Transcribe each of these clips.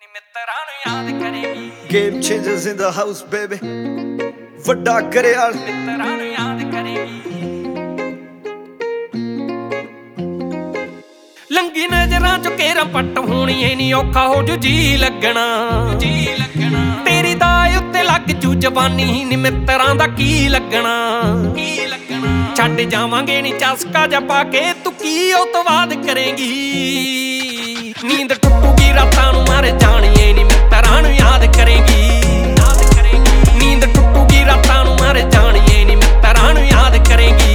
ਮਿੱਤਰਾਂ ਨੂੰ ਯਾਦ ਕਰੇਗੀ। Game changers in the house baby, ਵੱਡਾ ਘਰਿਆਲ ਮਿੱਤਰਾਂ ਨੂੰ ਯਾਦ ਕਰੇਗੀ। ਲੰਗੀ ਨਜ਼ਰਾਂ ਚੋਂ ਕੇਰਾਂ ਪੱਟ ਹੋਣੀ ਏ ਨੀ ਔਖਾ ਹੋ ਜੂ ਜੀ ਲੱਗਣਾ ਤੇਰੀ ਦਾ ਉੱਤੇ ਲੱਗ ਜੂ ਜਵਾਨੀ ਨੀ ਮਿੱਤਰਾਂ ਦਾ ਕੀ ਲੱਗਣਾ ਛੱਡ ਜਾਵਾਂਗੇ ਨੀ ਚਸਕਾ ਜਾ ਪਾ ਕੇ ਤੂੰ ਕੀ ਉਹ ਤੋਂ ਬਾਅਦ ਕਰੇਗੀ। ਨੀਂਦ ਟੁੱਟੂਗੀ ਰਾਤਾਂ ਨੂੰ ਮਰ ਜਾਣੀਏ ਨੀ ਮਿੱਤਰਾਂ ਨੂੰ ਯਾਦ ਕਰੇਗੀ। ਨੀਂਦ ਟੁੱਟੂਗੀ ਰਾਤਾਂ ਨੂੰ ਮਰ ਜਾਣੀਏ ਨੀ ਮਿੱਤਰਾਂ ਨੂੰ ਯਾਦ ਕਰੇਗੀ।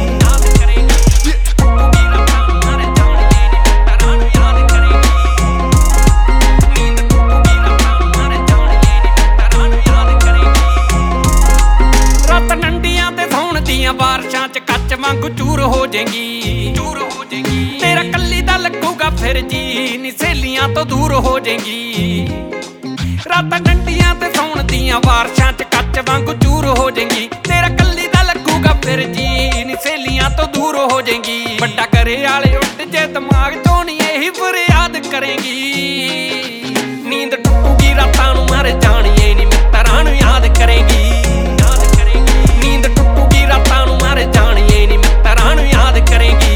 ਬਾਰਿਸ਼ਾਂ ਚ ਕੱਚ ਵਾਂਗੂ ਚੂਰ ਹੋ ਜਾਏਗੀ ਤੇਰਾ ਕੱਲੀ ਦਾ ਲੱਗੂਗਾ ਫਿਰ ਜੀ ਨੀ ਸਹੇਲੀਆਂ ਤੋਂ ਦੂਰ ਹੋ ਜਾਏਗੀ। ਰਾਤਾਂ ਡੰਡੀਆਂ ਤੇ ਸੌਣ ਦੀਆਂ ਬਾਰਿਸ਼ਾਂ ਚ ਕੱਚ ਵਾਂਗੂ ਚੂਰ ਹੋ ਜਾਏਗੀ ਤੇਰਾ ਕੱਲੀ ਦਾ ਲੱਗੂਗਾ ਫਿਰ ਜੀ ਨੀ ਸਹੇਲੀਆਂ ਤੋਂ ਦੂਰ ਹੋ ਜਾਏਗੀ। ਵੱਡਾ ਘਰੇ ਵਾਲੇ ਉੱਡ ਜੇ ਦਿਮਾਗ ਚੋਂ ਨੀ ਇਹੀ ਫਰਿਆਦ ਕਰੇਗੀ। ਨੀਂਦ ਟੁੱਟੂਗੀ ਰਾਤਾਂ ਨੂੰ ਮਰ ਜਾਣੀਏ ਨੀ ਮਿੱਤਰਾਂ ਨੂੰ ਯਾਦ ਕਰੇਗੀ। ਨੀਂਦ ਟੁੱਟੂਗੀ ਰਾਤਾਂ ਨੂੰ ਮਰ ਜਾਣੀਏ ਨੀ ਮਿੱਤਰਾਂ ਨੂੰ ਯਾਦ ਕਰੇਗੀ।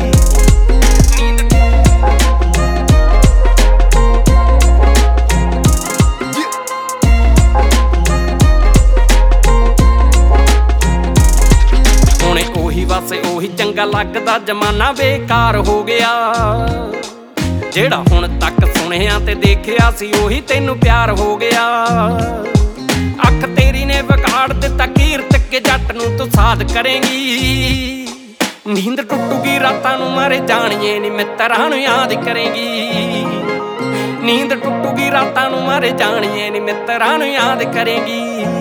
ਹੁਣੇ ਉਹੀ ਵਾਸੇ ਉਹੀ ਚੰਗਾ ਲੱਗਦਾ ਜ਼ਮਾਨਾ ਬੇਕਾਰ ਹੋ ਗਿਆ। ਜਿਹੜਾ ਹੁਣ ਤੱਕ ਸੁਣਿਆ ਤੇ ਦੇਖਿਆ ਸੀ ਉਹੀ ਤੈਨੂੰ ਪਿਆਰ ਹੋ ਗਿਆ। ਅੱਖ ਤੇਰੀ ਨੇ ਵਿਗਾੜ ਦਿੱਤਾ ਕੀਰਤ ਕੇ ਜੱਟ ਨੂੰ ਤੂੰ ਸਾਧ ਕਰੇਗੀ। ਨੀਂਦ ਟੁੱਟੂਗੀ ਰਾਤਾਂ ਨੂੰ ਮਰ ਜਾਣੀਏ ਨੀ ਮਿੱਤਰਾਂ ਨੂੰ ਯਾਦ ਕਰੇਗੀ। ਨੀਂਦ ਟੁੱਟੂਗੀ ਰਾਤਾਂ ਨੂੰ ਮਰ ਜਾਣੀਏ ਨੀ ਮਿੱਤਰਾਂ ਨੂੰ ਯਾਦ ਕਰੇਗੀ।